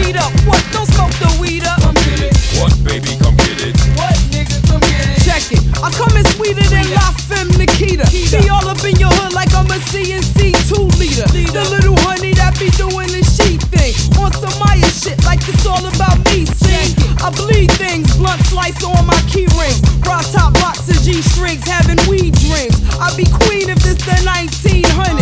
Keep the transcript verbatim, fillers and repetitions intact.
weed up. What? Don't smoke the weed up. Come get it. What, baby, come get it. What, nigga, come get it. Check it. I come in sweeter than La Femme Nikita. Be all up in your hood like I'm a C N C two leader. The little honey that be doing the she thing. On some Maya shit like it's all about me, see? I bleed things, blunt slice on my key rings. Bra top box of G strings, having weed dreams. I be queen if it's the nineteen hundreds.